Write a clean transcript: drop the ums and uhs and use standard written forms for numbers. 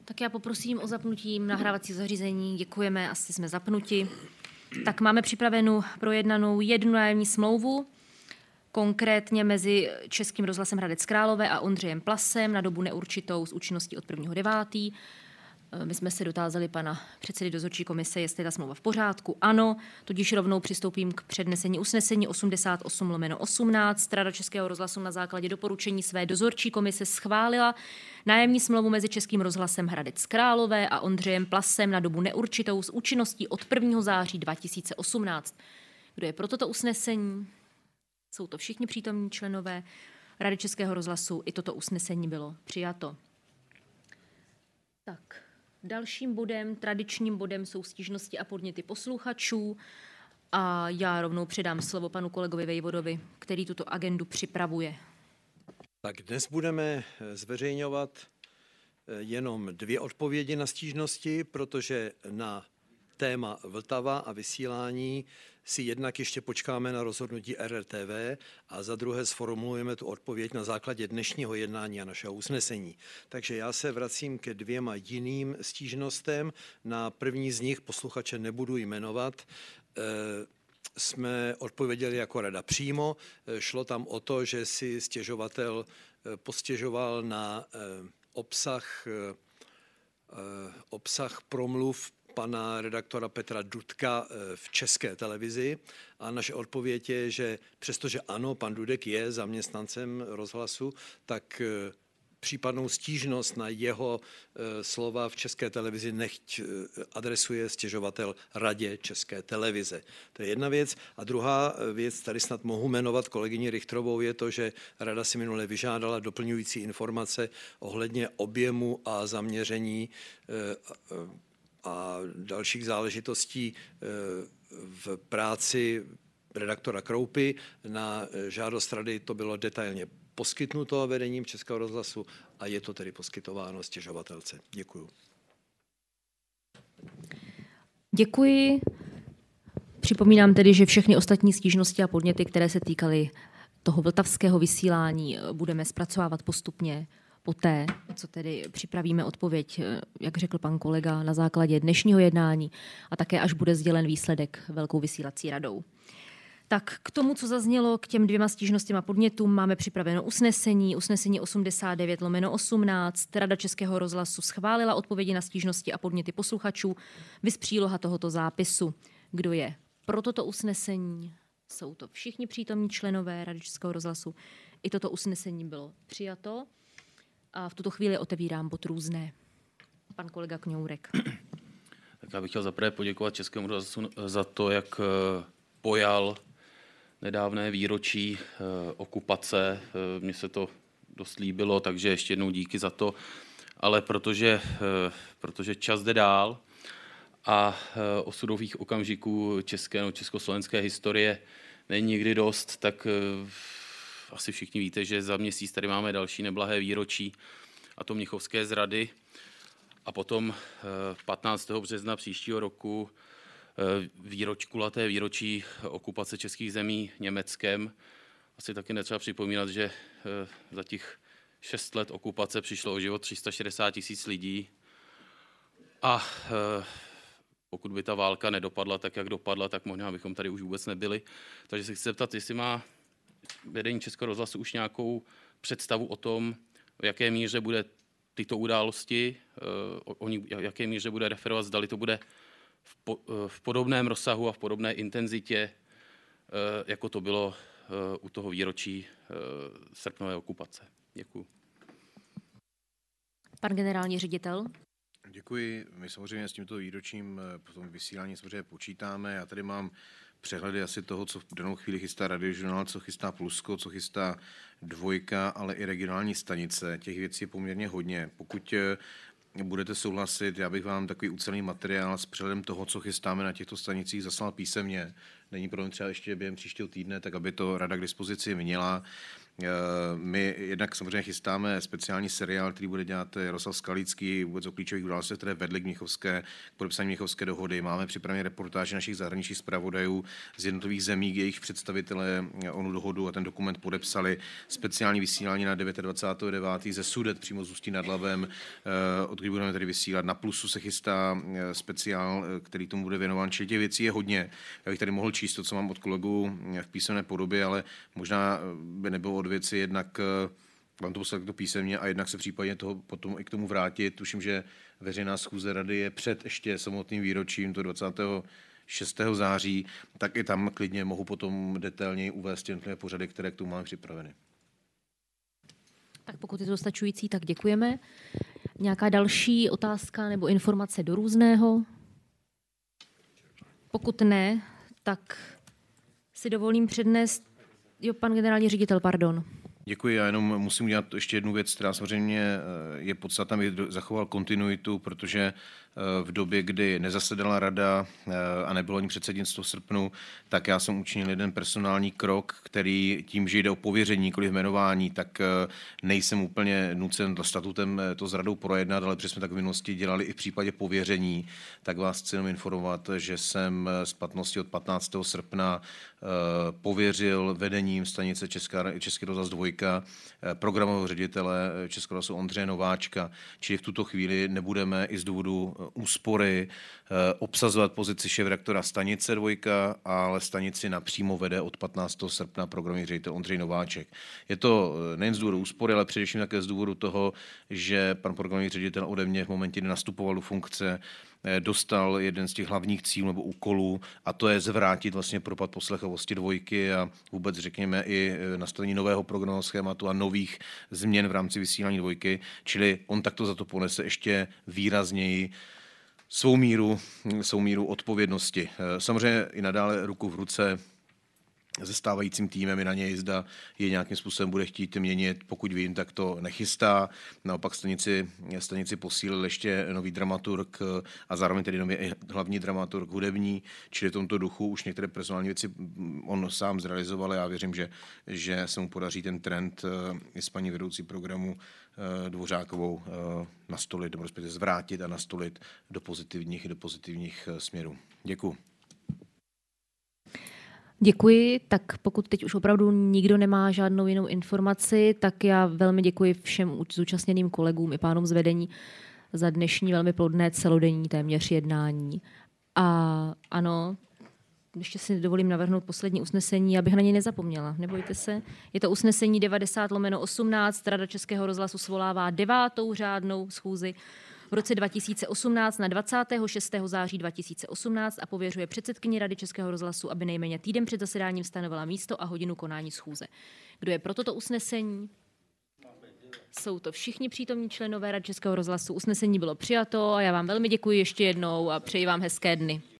Tak já poprosím o zapnutí nahrávací zařízení. Děkujeme, asi jsme zapnuti. Tak máme připravenou projednanou jednu nájemní smlouvu, konkrétně mezi Českým rozhlasem Hradec Králové a Ondřejem Plasem na dobu neurčitou s účinností od 1.9. My jsme se dotázali pana předsedy dozorčí komise, jestli je ta smlouva v pořádku. Ano, tudíž rovnou přistoupím k přednesení usnesení 88/18. Rada Českého rozhlasu na základě doporučení své dozorčí komise schválila nájemní smlouvu mezi Českým rozhlasem Hradec Králové a Ondřejem Plasem na dobu neurčitou s účinností od 1. září 2018. Kdo je pro toto usnesení? Jsou to všichni přítomní členové Rady Českého rozhlasu. I toto usnesení bylo přijato. Tak. Dalším bodem, tradičním bodem jsou stížnosti a podněty posluchačů a já rovnou předám slovo panu kolegovi Vejvodovi, který tuto agendu připravuje. Tak dnes budeme zveřejňovat jenom 2 odpovědi na stížnosti, protože na téma Vltava a vysílání si jednak ještě počkáme na rozhodnutí RRTV a za druhé sformulujeme tu odpověď na základě dnešního jednání a našeho usnesení. Takže já se vracím ke 2 jiným stížnostem. Na první z nich, posluchače nebudu jmenovat, jsme odpověděli jako rada přímo. Šlo tam o to, že si stěžovatel postěžoval na obsah promluv pana redaktora Petra Dudka v České televizi a naše odpověď je, že přestože ano, pan Dudek je zaměstnancem rozhlasu, tak případnou stížnost na jeho slova v České televizi nechť adresuje stěžovatel Radě České televize. To je jedna věc. A druhá věc, tady snad mohu jmenovat kolegyni Richtrovou, je to, že Rada si minule vyžádala doplňující informace ohledně objemu a zaměření a dalších záležitostí v práci redaktora Kroupy. Na žádost rady to bylo detailně poskytnuto vedením Českého rozhlasu a je to tedy poskytováno stěžovatelce. Děkuju. Děkuji. Připomínám tedy, že všechny ostatní stížnosti a podněty, které se týkaly toho vltavského vysílání, budeme zpracovávat postupně poté, co tedy připravíme odpověď, jak řekl pan kolega, na základě dnešního jednání a také až bude sdělen výsledek velkou vysílací radou. Tak k tomu, co zaznělo, k těm 2 stížnostem a podnětům máme připraveno usnesení 89/18. Rada Českého rozhlasu schválila odpovědi na stížnosti a podněty posluchačů, viz příloha tohoto zápisu. Kdo je pro toto usnesení? Jsou to všichni přítomní členové Rady Českého rozhlasu. I toto usnesení bylo přijato. A v tuto chvíli otevírám bod různé. Pan kolega Kňourek. Tak já bych chtěl zaprvé poděkovat Českému rozhlasu za to, jak pojal nedávné výročí okupace. Mně se to dost líbilo, takže ještě jednou díky za to. Ale protože čas jde dál a osudových okamžiků československé historie není nikdy dost, tak asi všichni víte, že za měsíc tady máme další neblahé výročí, a to mnichovské zrady. A potom 15. března příštího roku kulaté výročí okupace českých zemí Německem. Asi taky netřeba připomínat, že za těch 6 let okupace přišlo o život 360 000 lidí. A pokud by ta válka nedopadla tak, jak dopadla, tak možná bychom tady už vůbec nebyli. Takže se chci zeptat, jestli má vedení Českého rozhlasu už nějakou představu o tom, v jaké míře bude tyto události, v jaké míře bude referovat, zdali to bude v podobném rozsahu a v podobné intenzitě, jako to bylo u toho výročí srpnové okupace. Děkuji. Pan generální ředitel. Děkuji. My samozřejmě s tímto výročím po tom vysílání samozřejmě počítáme. Já tady mám přehledy asi toho, co v danou chvíli chystá Radiožurnál, co chystá Plusko, co chystá Dvojka, ale i regionální stanice. Těch věcí je poměrně hodně. Pokud budete souhlasit, já bych vám takový ucelený materiál s přehledem toho, co chystáme na těchto stanicích, zaslal písemně. Není problém třeba ještě během příštího týdne, tak aby to rada k dispozici měla. My jednak samozřejmě chystáme speciální seriál, který bude dělat Jaroslav Skalický, vůbec o klíčových událostech, které vedly k podepsání Mnichovské dohody. Máme připravené reportáže našich zahraničních zpravodajů z jednotlivých zemí, jejich představitelé onu dohodu a ten dokument podepsali. Speciální vysílání na 29.9. ze Sudet přímo z Ústí nad Labem, odkud budeme tady vysílat. Na Plusu se chystá speciál, který tomu bude věnován, čili těch věcí je hodně. Já bych tady mohl číst to, co mám od kolegů v písemné podobě, ale možná by nebylo od věci jednak vám to poslat to písemně a jednak se případně toho potom i k tomu vrátit. Tuším, že veřejná schůze rady je před ještě samotným výročím, to 26. září, tak i tam klidně mohu potom detailněji uvést jednotlivé pořady, které k tomu máme připraveny. Tak pokud je to dostačující, tak děkujeme. Nějaká další otázka nebo informace do různého? Pokud ne, tak si dovolím přednést. Jo, pan generální ředitel, pardon. Děkuji, já jenom musím udělat ještě jednu věc, která samozřejmě je podstatná, aby zachoval kontinuitu, protože v době, kdy nezasedala rada a nebylo ani předsednictvo v srpnu, tak já jsem učinil jeden personální krok, který tím, že jde o pověření, nikoli jmenování, tak nejsem úplně nucen statutem to s radou projednat, ale protože jsme tak v minulosti dělali i v případě pověření, tak vás chci jenom informovat, že jsem z platnosti od 15. srpna pověřil vedením stanice Český rozhlas 2 programového ředitele Českého rozhlasu Ondřeje Nováčka, čili v tuto chvíli nebudeme i z důvodu úspory obsazovat pozici šéfredaktora stanice 2, ale stanici napřímo vede od 15. srpna programový ředitel Ondřej Nováček. Je to nejen z důvodu úspory, ale především také z důvodu toho, že pan programový ředitel ode mě v momentě, kdy nastupoval do funkce, dostal jeden z těch hlavních cílů nebo úkolů, a to je zvrátit vlastně propad poslechovosti 2 a vůbec řekněme i nastavení nového programového schématu a nových změn v rámci vysílání 2, čili on takto za to ponese ještě výrazněji svou míru odpovědnosti. Samozřejmě i nadále ruku v ruce se stávajícím týmem i na něj, zda je nějakým způsobem bude chtít měnit, pokud vím, tak to nechystá. Naopak stanici posílil ještě nový dramaturg a zároveň tedy nový hlavní dramaturg hudební, čili v tomto duchu už některé personální věci on sám zrealizoval a já věřím, že se mu podaří ten trend i s paní vedoucí programu Dvořákovou nastolit, nebo respektive zvrátit a nastolit do pozitivních směrů. Děkuji. Děkuji, tak pokud teď už opravdu nikdo nemá žádnou jinou informaci, tak já velmi děkuji všem zúčastněným kolegům i pánům z vedení za dnešní velmi plodné celodenní téměř jednání. A ano, ještě si dovolím navrhnout poslední usnesení, abych na něj nezapomněla, nebojte se. Je to usnesení 90/18, Rada Českého rozhlasu svolává 9. řádnou schůzi v roce 2018 na 26. září 2018 a pověřuje předsedkyni Rady Českého rozhlasu, aby nejméně týden před zasedáním stanovila místo a hodinu konání schůze. Kdo je pro toto usnesení? Jsou to všichni přítomní členové Rady Českého rozhlasu. Usnesení bylo přijato a já vám velmi děkuji ještě jednou a přeji vám hezké dny.